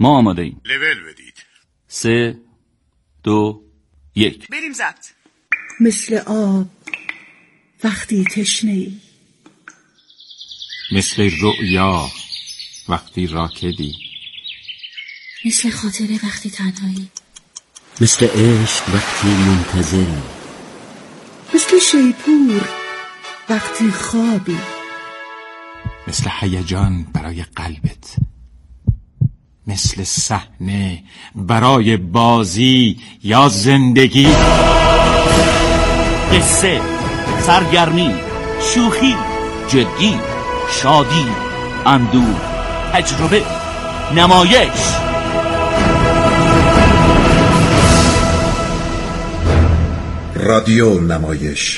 ما آماده ایم. لول بدید. 3 2 1 بریم ضبط. مثل آب وقتی تشنه‌ای، مثل رؤیا وقتی راکدی، مثل خاطره وقتی تنهایی، مثل عشق وقتی منتظری، مثل شیپور وقتی خوابی، مثل هیجان برای قلبت، مثل صحنه برای بازی یا زندگی. قصه، سرگرمی، شوخی، جدی، شادی، اندوه، تجربه، نمایش. رادیو نمایش.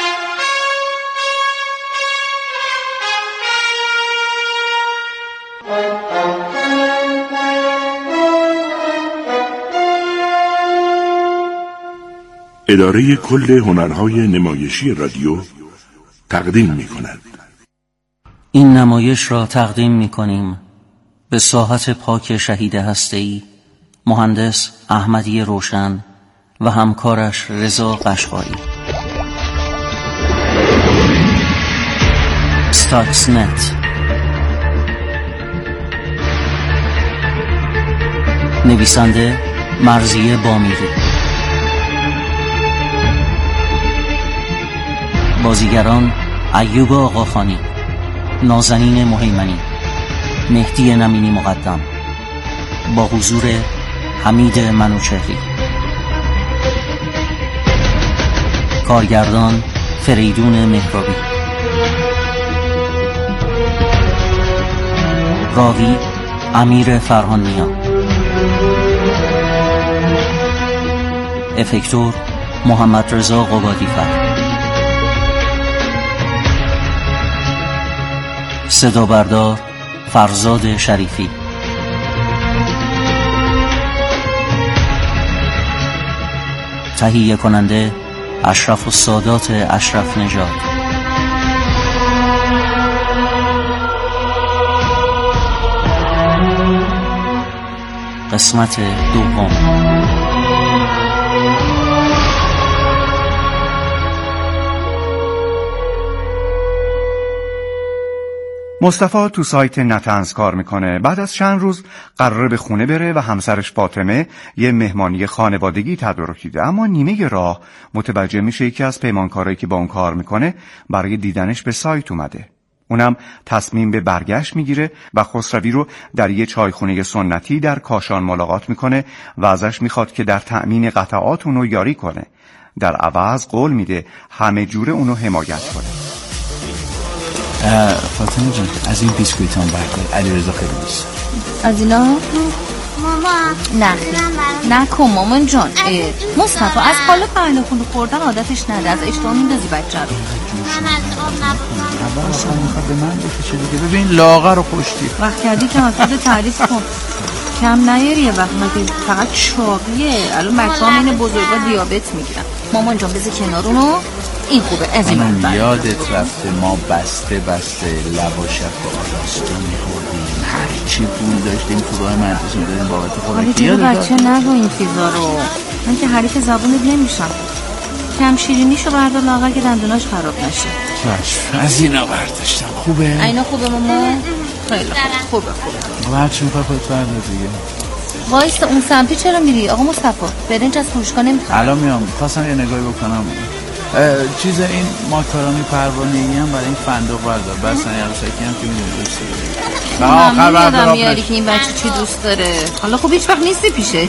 اداره کل هنرهای نمایشی رادیو تقدیم می‌کند. این نمایش را تقدیم می‌کنیم به ساحت پاک شهید هسته‌ای مهندس احمدی روشن و همکارش رضا قشقایی. استاکس نت. نویسنده مرضیه بامیری. بازیگران ایوب آقاخانی، نازنین مهیمنی، مهدی نمینی مقدم، با حضور حمید منوچهری. کارگردان فریدون مهرابی. راوی امیر فرهانیان. افکتور محمد رضا قبادی‌فر. صدا بردار فرزاد شریفی. تهیه کننده اشرف السادات اشرف نژاد. قسمت دوم. مصطفی تو سایت نتنز کار میکنه. بعد از چند روز قراره به خونه بره و همسرش فاطمه یه مهمانی خانوادگی تدارک دیده، اما نیمه راه متوجه میشه یکی از پیمانکارایی که با اون کار میکنه برای دیدنش به سایت اومده. اونم تصمیم به برگشت میگیره و خسروی رو در یه چایخونه سنتی در کاشان ملاقات میکنه و ازش میخواد که در تأمین قطعات اونو یاری کنه. در عوض قول میده همه جوره اونو حمایت کنه. فاطمه جان از این بیسکویت هم برکن، علیرضا خیلی دوست. از اینا؟ ماما نه کن مامان جان. مصطفی از حالا پهنه خونو خوردن عادتش نده، از اشتها میندازی بچه رو. من از آب نبودم اصلا میخواد به من بکشه دیگه. ببین لاغر و خوشتی وقت کردی که مثلا تعریف کن، کم نیاری یه وقت مگه فقط چاقیه. الان بچه ها این بزرگا دیابت میگیرن. مامان جان بذار کنار اونو، این خوبه. از این من یادت رفته ما بسته لب و شب به آراستا میخوردیم، هرچی پول داشتیم تو راه مدرسه دادیم بابت خوراکی. یادت بچه نگو این چیزا رو، من که حریف زبونت نمیشم. کم شیرینیشو بردار لاغر که دندوناش خراب نشه. چشم از اینا برداشتم. خوبه؟ اینا خوبه ماما؟ خیلی خوبه. هرچی میخواه خودت بردار دیگه. وایستا اون سمتی چرا میری آقا مصطفی؟ برنج از فروشگاه نمیخوام. الان میام، خواستم یه نگاهی بکنم. چیز این ماکارونی پروانه‌ای هم برای این فندق بردار. بس نه عروسکی هم که میدونی دوست داره. آخر بردار میاری که این بچه چی دوست داره. حالا خب هیچ وقت نیستی پیشش.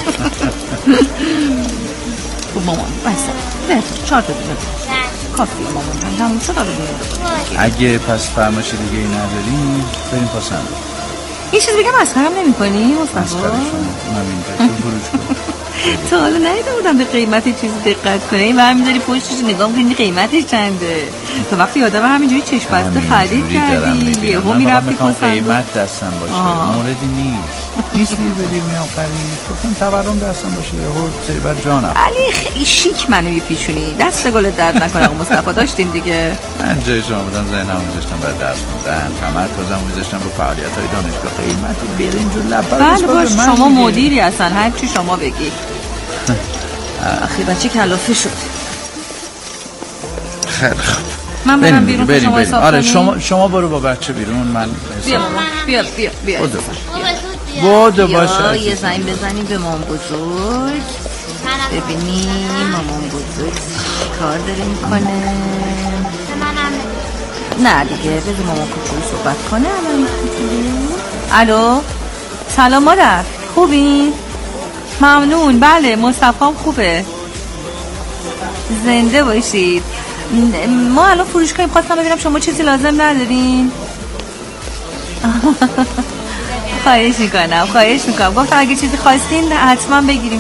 خب مامان بس بهتر 4 تا دیگه کافیه مامان جان. تموم شد. اگه پس فرمایش دیگه ای نداریم بریم پاسم. یه چیز بگم مسخره‌ام نمی‌کنی مصطفی؟ اونم اینجا تو بروش کن. تا حالا ندیده بودم به قیمت چیزی دقت کنی. این برمی‌داری پشتش نگاه می‌کنی قیمتش چنده. تو وقتی آدم همینجوری چشم بسته خرید کردی یهو می‌رفتی قیمت دستم باشه موردی نیست. نیست دیر به دیر میام خرید. گفتم تورم دستم باشه یهو زیبر جانم. علی خیلی شیک منو میپیچونی. دست گلت درد نکنه. آقا مصطفی داشتیم دیگه. من جای شما بودم ذهنمو میذاشتم برای درس خوندن، تمرکزمو میذاشتم رو فعالیت‌های دانشگاه. قیمتی برنج و لبا. بله باش شما مدیری هستن، هر چی شما بگی. آخه بچه کلافه شد. خیلی خوب. من برم بیرون بریم شما حساب آره کنی؟ شما برو با بچه بیرون. من بیا مامان بیا بودو باشه. یه زنگ بزنیم به مامان بزرگ ببینیم مامان بزرگ کار داره میکنه. نه دیگه بذار مامان کوچولو صحبت کنه. الو سلام مادر خوبی؟ ممنون. بله مصطفی هم خوبه. زنده باشید. ما الان فروشگاهی خواستم ببینم شما چیزی لازم ندارین؟ خواهش میکنم گفتم اگه چیزی خواستین حتما بگیریم.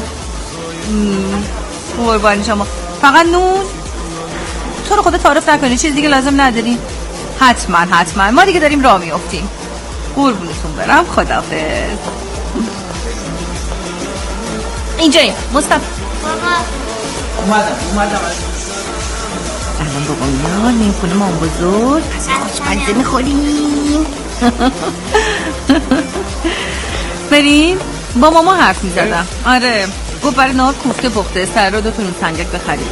قربان شما. فقط نون؟ تو رو خدا تعارف نکنی چیز دیگه لازم ندارین؟ حتما ما دیگه داریم راه میافتیم. قربونتون برم. خداحافظ. اینجاییم مصطفی. اومدم الان بابا میاد میکنه مام بزرگ. پس خوشمزه میخوریم. بریم. با ماما حرف میزدم. آره گفت برای نهار کوفته پخته سر رو 2 تا نون سنگک بخریم.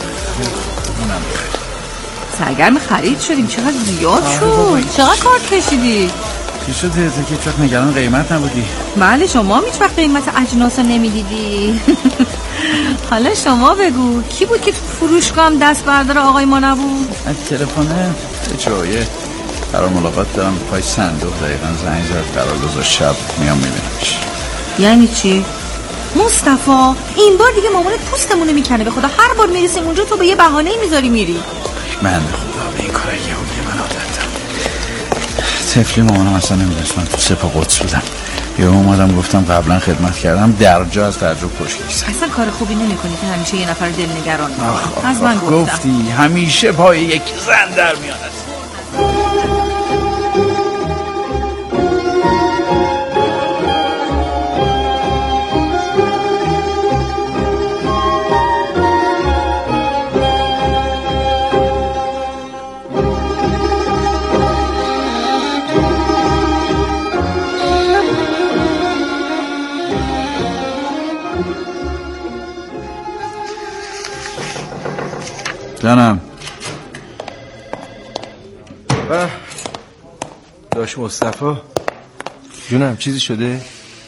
سرگرم خرید شدیم. چقدر زیاد شد. چقدر کار کشیدی؟ چی شده تو که هیچ وقت نگران قیمت نبودی؟ بله شما هیچ وقت قیمت اجناس رو نمیدیدی. حالا شما بگو کی بود که تو فروشگاه هم دست بردار آقای ما نبود؟ تلفنه جایه قرار ملاقات دارم پای صندوق دقیقا زنگ زد قرار گذاشت شب میام میبینمش. یعنی چی؟ مصطفی این بار دیگه مامانت پوستمونه میکنه. به خدا هر بار میرسیم اونجا تو به یه بهانه‌ای میذاری میری. من خدا به این کار یهودی من عادتم. طفلی مامانم اصلا نمیدونست من تو سپاه قدس بودم. یه اومدم گفتم قبلا خدمت کردم درجا از تعجب پشت. اصلا کار خوبی نمی‌کنی که همیشه یه نفر دلنگران کنی. از من گفتی همیشه پای یک زن در میاد. جانم داش مصطفی جونم چیزی شده؟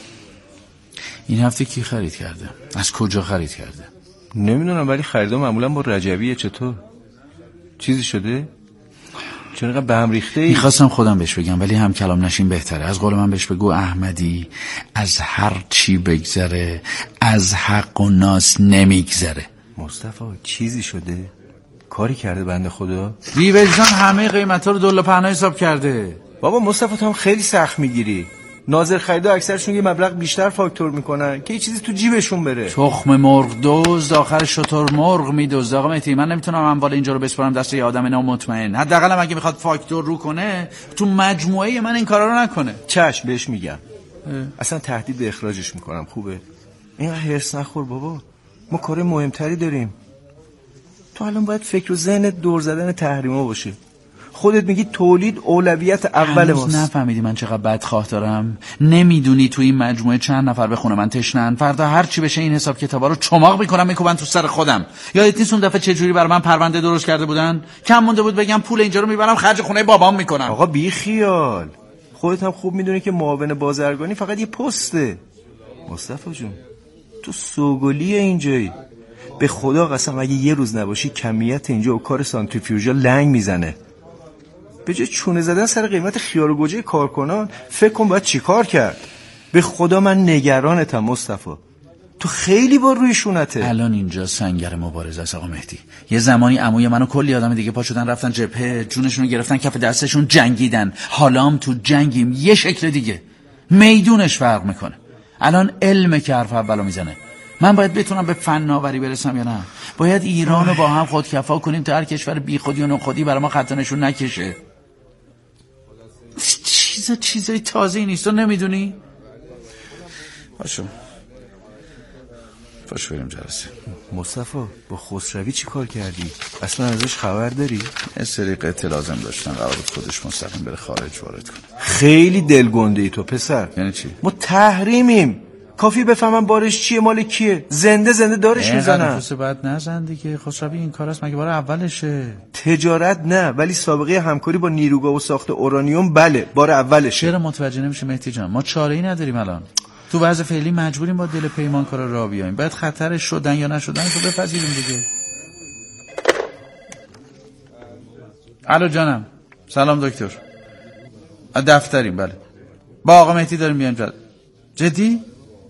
این هفته کی خرید کرده؟ از کجا خرید کرده؟ نمیدونم ولی خریدا معمولا با رجبیه. چطور؟ چیزی شده؟ چون اینقدر به هم ریخته ای؟ میخواستم خودم بهش بگم ولی هم کلام نشین بهتره. از قول من بهش بگو احمدی از هر چی بگذره از حق و ناس نمیگذره. مصطفی چیزی شده؟ کاری کرده بنده خدا؟ بیوجدان همه قیمتا رو دلار پهنا حساب کرده. بابا مصطفی تو هم خیلی سخت میگیری. ناظر خریدا اکثرشون یه مبلغ بیشتر فاکتور میکنن که یه چیزی تو جیبشون بره. تخم مرغ دزد آخر شتر مرغ میدزد. آقا مهدی من نمیتونم اموال اینجا رو بسپارم دست یه آدم نامطمئن. حداقل اگه میخواد فاکتور رو کنه تو مجموعه من این کارا رو نکنه. چشم بهش میگم. اصلا تهدید به اخراجش میکنم. خوبه اینقدر هرس نخور بابا. ما کار مهمتری داریم. تو الان باید فکر و ذهنت دور زدن تحریما باشه. خودت میگی تولید اولویت اول ماست. نفهمیدی من چقدر بدخواه دارم؟ نمیدونی تو این مجموعه چند نفر به خونه من تشنن؟ فردا هر چی بشه این حساب کتابا رو چماق میکنم میکوبن تو سر خودم. یادت نیست اون دفعه چه جوری برای من پرونده درست کرده بودن؟ کم مونده بود بگم پول اینجا رو میبرم خرج خونه بابام میکنم. آقا بی خیال. خودت هم خوب میدونی که معاون بازرگانی فقط یه پسته. مصطفی جون تو سوگلی اینجایی. به خدا قسم اگه یه روز نباشی کمیت اینجا و کار سانتریفیوژا لنگ میزنه. به جای چونه زدن سر قیمت خیار و گوجه کارکنان فکر کن باید چی کار کرد. به خدا من نگرانتم مصطفی. تو خیلی با روی شونته. الان اینجا سنگر مبارزه است آقا مهدی. یه زمانی عموی منو کلی آدم دیگه پا شدن رفتن جبهه جونشون رو گرفتن کف دستشون جنگیدن. حالا هم تو جنگیم یه شکل دیگه. میدونش فرق میکنه. الان علمه که حرف اولو میزنه. من باید بتونم به فناوری برسم یا نه؟ باید ایرانو با هم خودکفا کنیم تا هر کشور بی خودی و نخودی برای ما خط نشون نکشه. چیزای تازه‌ای نیست تو نمیدونی؟ پاشو بریم جلسه. مصطفی با خسروی چی کار کردی؟ اصلا ازش خبر داری؟ یه سری قطعه لازم داشتن، قرار بود خودش مستقیم بره خارج وارد کنه. خیلی دلگنده ای تو پسر. یعنی چی؟ ما تحریمیم، کافی بفهمم بارش چیه، مال کیه، زنده دارش میزنن. نفس بعد نزن دیگه. خسروی این کار است مگه بار اولشه؟ تجارت نه، ولی سابقه همکاری با نیروگاه و ساخت اورانیوم بله، بار اولشه. چرا متوجه نمیشه مهدی جان؟ ما چاره‌ای نداریم الان. تو وضع فعلی مجبوریم با دل پیمانکارا راه بیاییم. باید خطرش شدن یا نشدن رو بپذیریم دیگه. الو جانم. سلام دکتر. دفتریم بله. با آقا مهدی داریم میایم جدی؟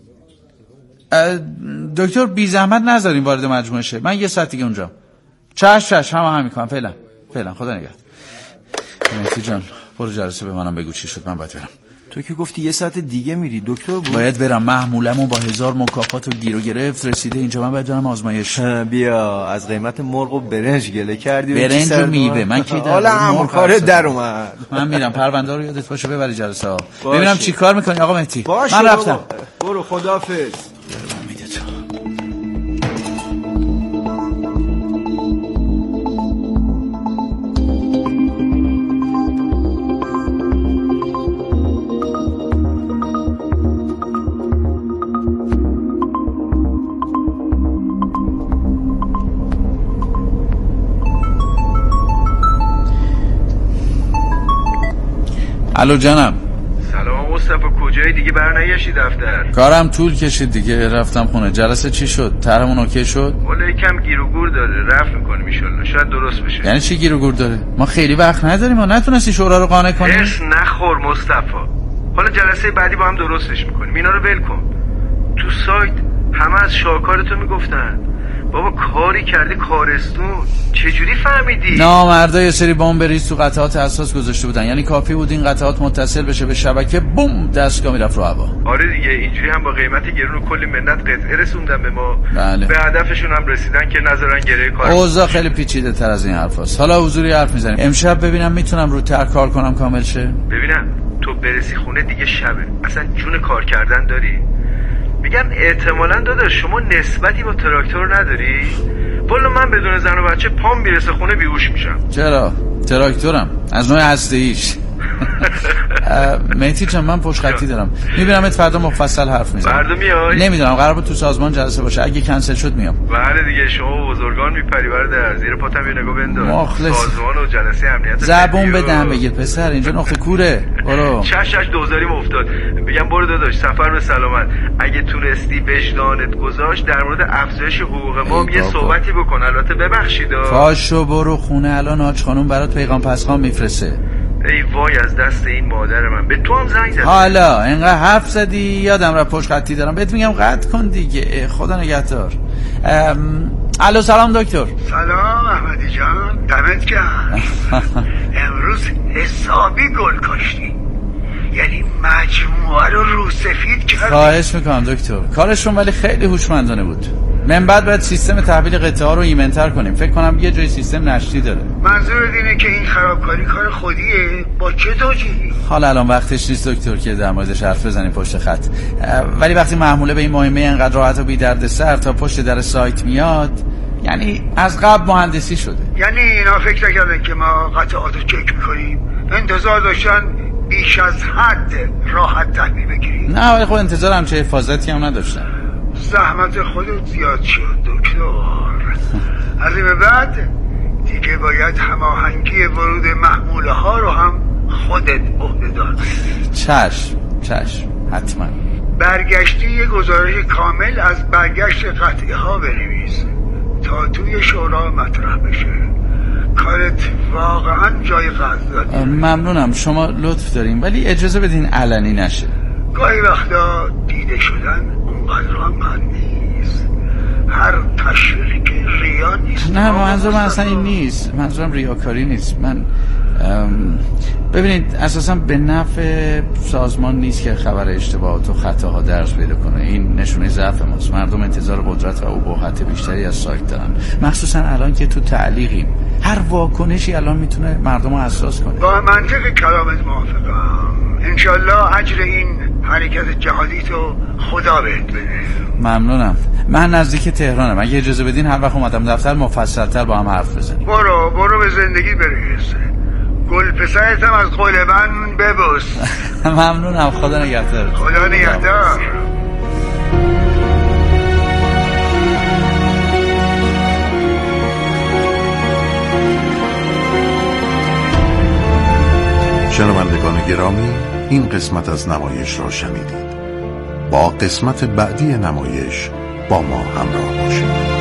دکتر بی زحمت نذاریم وارد مجموعه شه. من یه ساعت دیگه اونجا. چش همه میکنم. فعلا خدا نگهدار. مهدی جان برو جلسه به منم بگو چی شد، من باید برم. تو که گفتی یه ساعت دیگه میری دکتر بود. باید برم، محمولمون با 1000 مکافات و گیر و گرفت رسیده اینجا، من باید برم آزمایش. بیا از قیمت مرغ و برنج گله کردی. برنج و میوه من کی در حالا کار در اومد. من میرم، پرونده رو یادت باشه ببری جلسه ها. ببینم چی کار میکنی آقا مهدی. من رفتم. برو خداحافظ. الو جانم. سلام مصطفی، کجایی دیگه برنگشتی دفتر؟ کارم طول کشید دیگه، رفتم خونه. جلسه چی شد؟ طرحمون اوکی شد؟ والا یکم گیر و گور داره، رفت میکنیم ان شاءالله، شاید درست بشه. یعنی چی گیر و گور داره؟ ما خیلی وقت نداریم، ما نتونستی شورا رو قانع کنی؟ هرس نخور مصطفی، حالا جلسه بعدی با هم درستش میکنیم. اینا رو ول کن. تو سایت همه از شاهکارتو میگفتن. بابا کاری کردی کارستون، چجوری فهمیدی؟ نامردا یه سری بمب ریز تو قطعات حساس گذاشته بودن، یعنی کافی بود این قطعات متصل بشه به شبکه، بوم دستگاه میرفت رو هوا. آره دیگه، اینجوری هم با قیمت گرون و کلی منت قطعه رسوندن به ما. بله. به هدفشون هم رسیدن که نذارن گره کار. اوضاع خیلی پیچیده تر از این حرفاست. حالا حضوری حرف میزنیم. امشب ببینم میتونم رو تر کار کنم کامل شه. ببینم تو برسی خونه دیگه شبه، اصلا جون کار کردن داری؟ میگم احتمالاً داداش شما نسبتی با تراکتور نداری؟ والا من بدون زن و بچه پام میرسه خونه بیهوش میشم. چرا؟ تراکتورم از نوع هسته‌ایش. مهدی جان من پشت خطی دارم، میبینمت فردا مفصل حرف میزنم. فردا میای؟ نمیدونم، قرار بود تو سازمان جلسه باشه، اگه کنسل شد میام. بله دیگه، شما بزرگان میپری برادر، زیر پاتم یه نگاه بنداز. مخلص. سازمان و جلسه امنیت زبون بدم بگیر پسر، اینجا نقطه کوره. برو. چش دوزاریم افتاد. بگم برو داداش، سفر به سلامت. اگه تونستی وجدانت گذاشت در مورد افزایش حقوق ما یه صحبتی بکن. البته ببخشید. پاشو برو خونه، الان حاج خانم برات پیغام پسخان میفرسته. ای وای از دست این مادر من، به تو هم زنگ زدم. حالا اینقدر حرف زدی یادم رفت پشت خطی دارم، بهت میگم قطع کن دیگه. خدا نگهدار. الو سلام دکتر. سلام احمدی جان، دمت گرم. امروز حسابی گل کاشتی، یعنی مجموعه رو سفید کردی. خواهش میکنم دکتر، کارشون ولی خیلی هوشمندانه بود. من بعد باید سیستم تحویل قطعه ها رو ایمن‌تر کنیم. فکر کنم یه جای سیستم نشتی داره. منظور اینه که این خرابکاری کار خودیه؟ با چه توجیهی؟ حالا الان وقتش نیست دکتر که در موردش حرف بزنیم پشت خط، ولی وقتی محموله به این مهمه انقدر راحت و بی دردسر تا پشت در سایت میاد، یعنی از قبل مهندسی شده. یعنی اینا فکر نکردن که ما قطعات رو چک میکنیم؟ انتظار داشتن بیش از حد راحت تحویل بگیریم؟ نه ولی خب انتظار همچه حفاظتی هم نداشتن. زحمت خودت زیاد شد دکتر. از این به بعد دیگه باید هماهنگی ورود محموله ها رو هم خودت عهده‌دار بگیری. چشم حتما. برگشتی یه گزارش کامل از برگشت قطعه ها بنویس تا توی شورا مطرح بشه. کارت واقعا جای قدردانی. ممنونم، شما لطف دارین، ولی اجازه بدین علنی نشه. گاهی وقتا دیده شدن اونقدر هم بد نیست. هر تشویقی که ریا نیست. نه منظورم اصلا این نیست، منظورم ریاکاری نیست. من ببینید اساسا به نفع سازمان نیست که خبر اشتباهات و خطاها درز پیدا کنه. این نشونه ضعف ماست. مردم انتظار قدرت و ابهت بیشتری از سایت دارن، مخصوصا الان که تو تعلیقیم. هر واکنشی الان میتونه مردم رو حساس کنه. با منطق کلامت موافقم. انشالله اجر این حرکت جهادی تو خدا بهت بده. ممنونم. من نزدیک تهرانم. اگه اجازه بدین هر وقت اومدم دفتر مفصل‌تر با هم حرف بزنیم. برو به زندگی برس. گل پسرت هم از قول من ببوس. ممنونم. خدا نگهدار. خدا نگهدار. شنوندگان گرامی، این قسمت از نمایش را شنیدید. با قسمت بعدی نمایش با ما همراه باشید.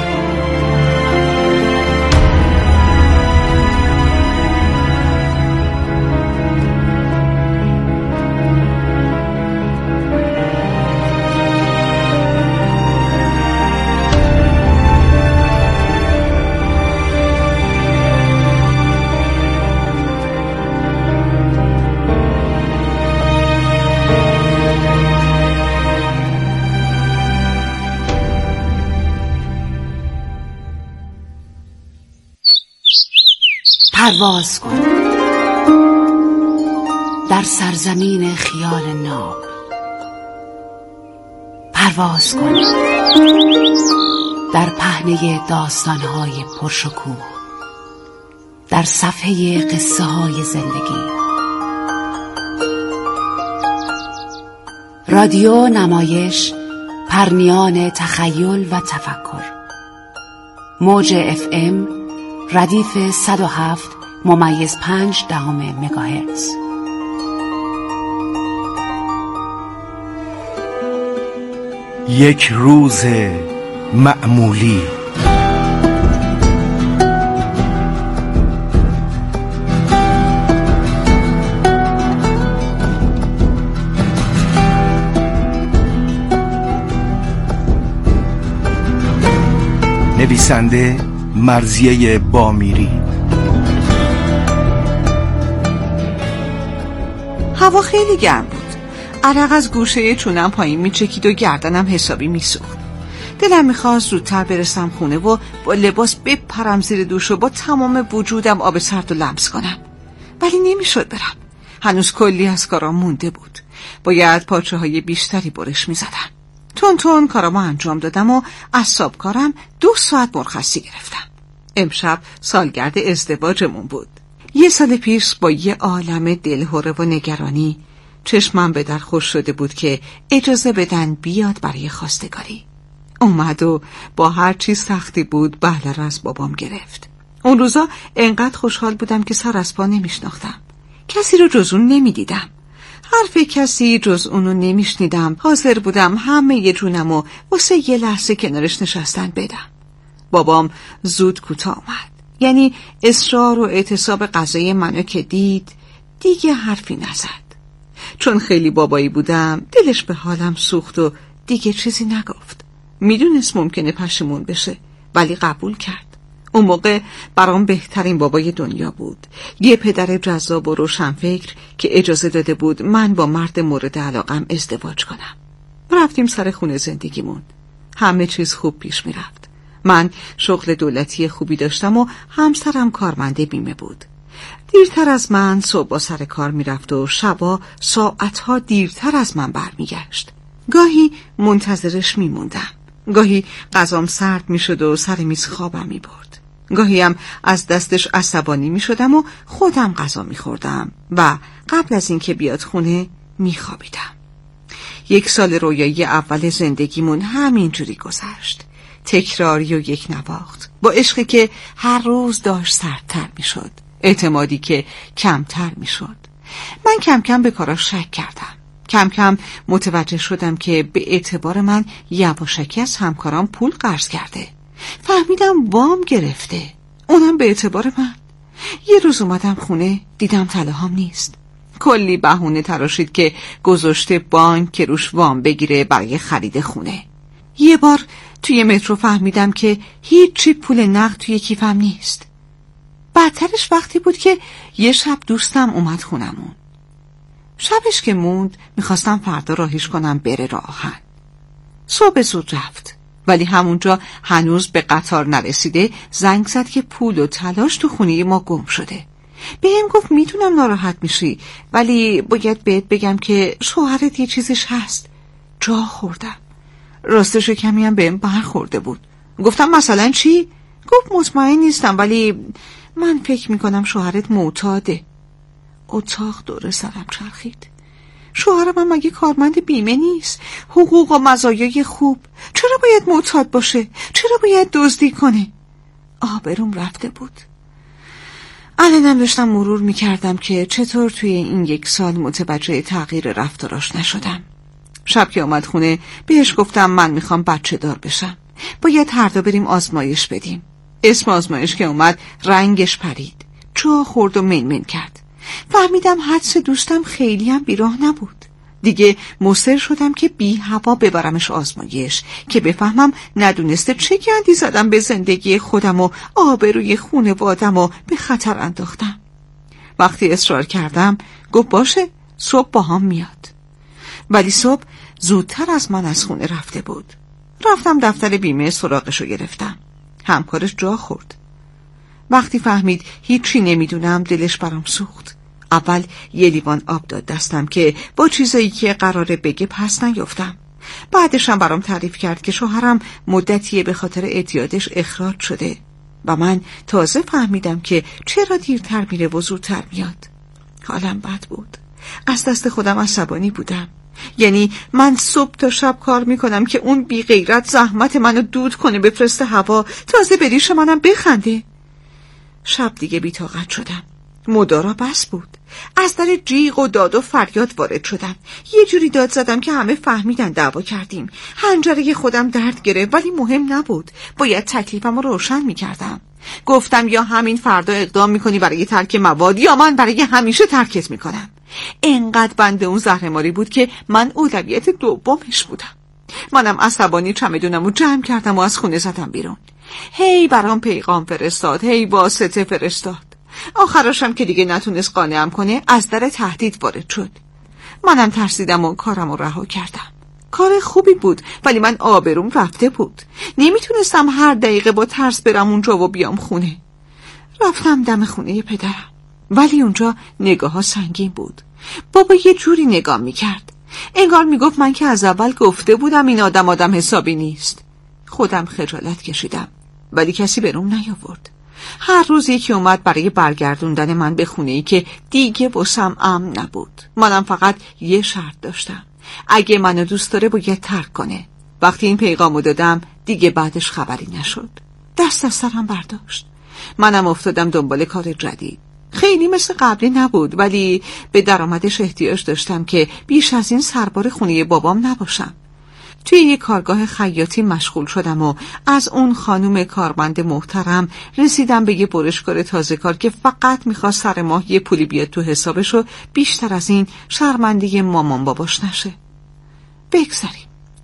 پرواز کن در سرزمین خیال ناب، پرواز کن در پهنه داستانهای پرشکوه، در صفحه قصه های زندگی. رادیو نمایش، پرنیان تخیل و تفکر. موج FM ردیف 107.5 مگاهرتز. یک روز معمولی. نویسنده مرضیه بامیری. هوا خیلی گرم بود. عرق از گوشه چونم پایین میچکید و گردنم حسابی میسوخت. دلم میخواست زودتر برسم خونه و با لباس بپرم زیر دوش و با تمام وجودم آب سرد و لمس کنم. ولی نمیشد برم. هنوز کلی از کارام مونده بود. باید پاچه های بیشتری برش میزدم. تون کارامو انجام دادم و از صبح کارم 2 ساعت مرخصی گرفتم. امشب سالگرد ازدواجمون بود. 1 سال پیش با یه عالم دلهره و نگرانی چشمم به در خوش شده بود که اجازه بدن بیاد برای خواستگاری. اومد و با هر چی سختی بود بهله را از بابام گرفت. اون روزا انقدر خوشحال بودم که سر از پا نمیشناختم. کسی رو جز اون نمیدیدم. حرف کسی جز اونو نمیشنیدم. حاضر بودم همه یه جونمو واسه یه لحظه کنارش نشستن بدم. بابام زود کوتاه اومد. یعنی اصرار و اعتصاب غذای منو که دید دیگه حرفی نزد. چون خیلی بابایی بودم دلش به حالم سوخت و دیگه چیزی نگفت. میدونست ممکنه پشیمون بشه ولی قبول کرد. اون موقع برام بهترین بابای دنیا بود. یه پدر جذاب و روشنفکر که اجازه داده بود من با مرد مورد علاقم ازدواج کنم. رفتیم سر خونه زندگیمون. همه چیز خوب پیش میرفت. من شغل دولتی خوبی داشتم و همسرم کارمند بیمه بود. دیرتر از من صبح سر کار میرفت و شبا ساعتها دیرتر از من برمیگشت. گاهی منتظرش میموندم. گاهی غذام سرد میشد و سر میز خوابم میبرد. گاهی هم از دستش عصبانی میشدم و خودم غذا میخوردم و قبل از اینکه بیاد خونه میخوابیدم. 1 سال رویایی اول زندگیمون همینجوری گذشت. تکراری و یک نواخت. با عشقی که هر روز داشت سردتر میشد. اعتمادی که کمتر میشد. من کم کم به کاراش شک کردم. کم کم متوجه شدم که به اعتبار من یواشکی از همکارام پول قرض کرده. فهمیدم وام گرفته. اونم به اعتبار من. یه روز اومدم خونه دیدم طلاهام نیست. کلی بهونه تراشید که گذاشته بانک که روش وام بگیره برای خرید خونه. یه بار توی مترو فهمیدم که هیچی پول نقد توی کیفم نیست. بدترش وقتی بود که یه شب دوستم اومد خونمون. شبش که موند میخواستم فردا راهیش کنم بره راه آهن. صبح زود رفت ولی همونجا هنوز به قطار نرسیده زنگ زد که پول و طلاش تو خونه ما گم شده. بهم گفت میتونم ناراحت میشی، ولی باید بهت بگم که شوهرت یه چیزش هست. جا خوردم. راستش کمی هم بهم برخورده بود. گفتم مثلا چی؟ گفت مطمئن نیستم، ولی من فکر میکنم شوهرت معتاده. اتاق دور سرم چرخید. شوهرم هم مگه کارمند بیمه نیست؟ حقوق و مزایای خوب. چرا باید معتاد باشه؟ چرا باید دزدی کنه؟ آبروم رفته بود. الانم داشتم مرور میکردم که چطور توی این 1 سال متوجه تغییر رفتاراش نشدم. شب که اومد خونه بهش گفتم من میخوام بچه دار بشم. باید هر دو بریم آزمایش بدیم. اسم آزمایش که اومد رنگش پرید. جا خورد و منمن کرد. فهمیدم حدس دوستم خیلی هم بیراه نبود. دیگه مصر شدم که بی هوا ببرمش آزمایش که بفهمم ندونسته چه گندی زدم به زندگی خودم و آبروی خانوادم و به خطر انداختم. وقتی اصرار کردم گفت باشه صبح با هم میاد. ولی صبح زودتر از من از خونه رفته بود. رفتم دفتر بیمه سراغشو گرفتم. همکارش جا خورد. وقتی فهمید هیچی نمیدونم دلش برام سوخت. اول یه لیوان آب داد دستم که با چیزایی که قراره بگه پس نیفتم. بعدش هم برام تعریف کرد که شوهرم مدتیه به خاطر اعتیادش اخراج شده و من تازه فهمیدم که چرا دیرتر میره و زودتر میاد. حالم بد بود. از دست خودم عصبانی بودم. یعنی من صبح تا شب کار میکنم که اون بی غیرت زحمت منو دود کنه بفرسته هوا، تازه به ریش منم بخنده. شب دیگه بی‌طاقت شدم. مدارا بس بود. از در جیغ و داد و فریاد وارد شدم. یه جوری داد زدم که همه فهمیدن دعوا کردیم. حنجره خودم درد گرفت، ولی مهم نبود. باید تکلیفم رو روشن میکردم. گفتم یا همین فردا اقدام میکنی برای ترک مواد یا من برای همیشه ترکت میکنم. انقدر بنده اون زهرماری بود که من اولویت دومش بودم. منم عصبانی چمدونم و جمع کردم و از خونه زدم بیرون. هی برام پیغام فرستاد، هی واسطه فرستاد. آخرشم که دیگه نتونست قانعم کنه از در تهدید وارد شد. منم ترسیدم و کارم رو رها کردم. کار خوبی بود ولی من آبروم رفته بود. نمیتونستم هر دقیقه با ترس برم اونجا و بیام خونه. رفتم دم خونه پدرم ولی اونجا نگاه ها سنگین بود. بابا یه جوری نگاه میکرد انگار میگفت من که از اول گفته بودم این آدم حسابی نیست. خودم خجالت کشیدم ولی کسی برام نیاورد. هر روز یکی اومد برای برگردوندن من به خونه‌ای که دیگه واسم امن نبود. منم فقط یه شرط داشتم. اگه منو دوست داره باید ترک کنه. وقتی این پیغامو دادم دیگه بعدش خبری نشد. دست از سرم برداشت. منم افتادم دنبال کار جدید. خیلی مثل قبلی نبود ولی به درآمدش احتیاج داشتم که بیش از این سربار خونه بابام نباشم. توی یک کارگاه خیاطی مشغول شدم و از اون خانم کارمند محترم رسیدم به یه برشکار تازه کار که فقط میخواست سر ماه یه پولی بیاد تو حسابش و بیشتر از این شرمنده مامان باباش نشه. بگذاریم.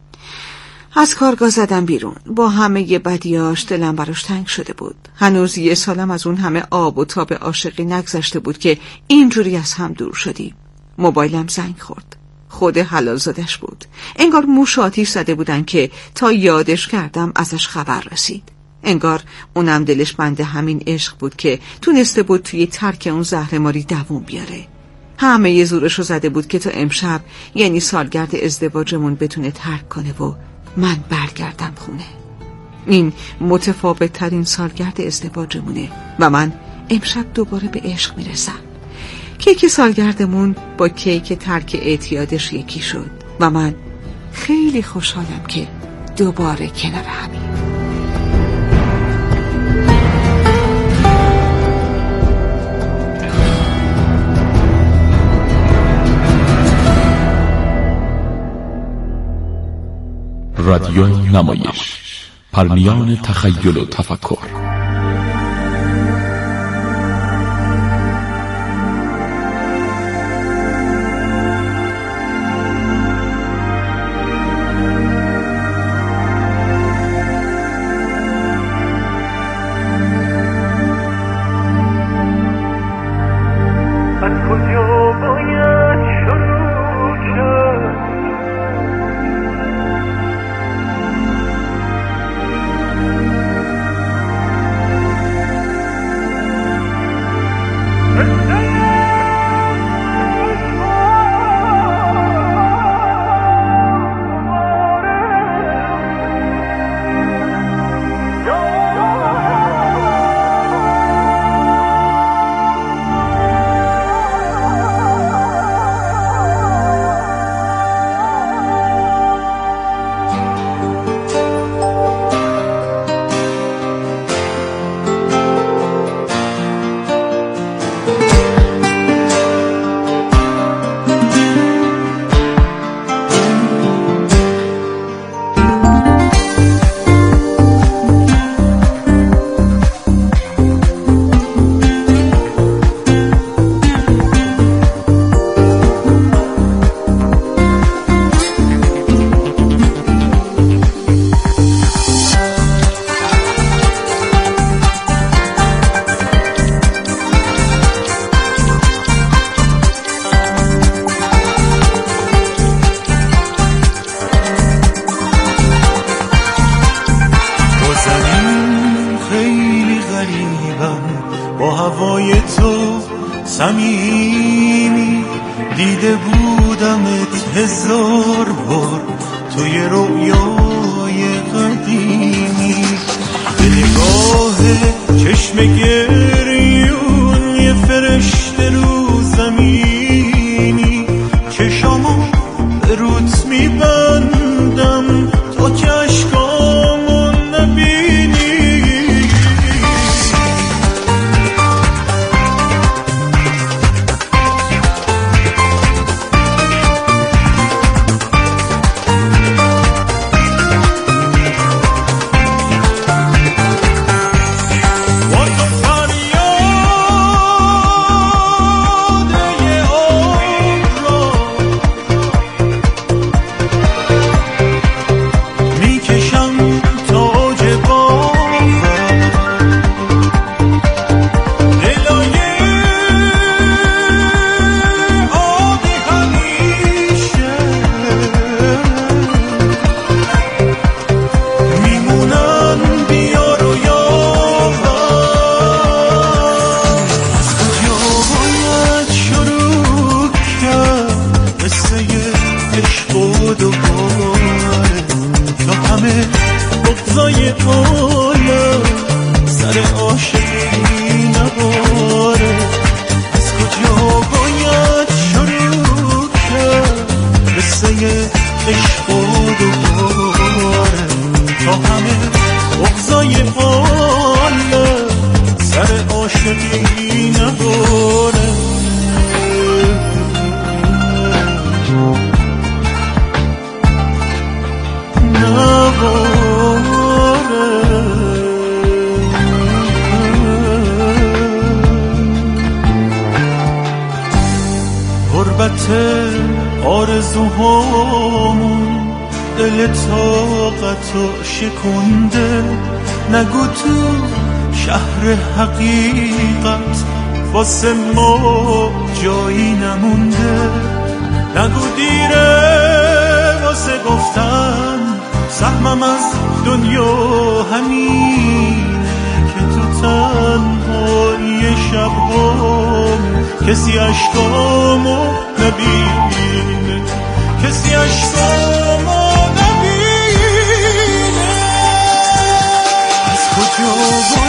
از کارگاه زدم بیرون. با همه یه بدیاش دلم براش تنگ شده بود. هنوز 1 سالم از اون همه آب و تاب عاشقی نگذشته بود که اینجوری از هم دور شدیم. موبایلم زنگ خورد. خود حلال زادش بود. انگار موش آتیش زده بودن که تا یادش کردم ازش خبر رسید. انگار اونم دلش بنده همین عشق بود که تونسته بود توی ترک اون زهرماری دووم بیاره. همه یه زورشو زده بود که تا امشب یعنی سالگرد ازدواجمون بتونه ترک کنه و من برگردم خونه. این متفاوت ترین سالگرد ازدواجمونه و من امشب دوباره به عشق میرسم. کیک سالگردمون با کیک ترک اعتیادش یکی شد و من خیلی خوشحالم که دوباره کنار همیم. رادیو نمایش، پرنیان تخیل و تفکر. غریبم با هوای تو صمیمی، دیده بودمت 1000 بار توی رویای قدیمی. به نگاه چشم گریون یه فرشته رو زمینی، چشامو به روت میبندم تا که عشقامو نبینی. آرزوهامون دل طاقتو شکنده، نگو تو شهر حقیقت واسه ما جایی نمونده، نگو دیره واسه گفتن سهمم از دنیا همینه که تو تنهایی شبهام کسی عشقامو نبینه، کسی عشقامو نبینه. از کجا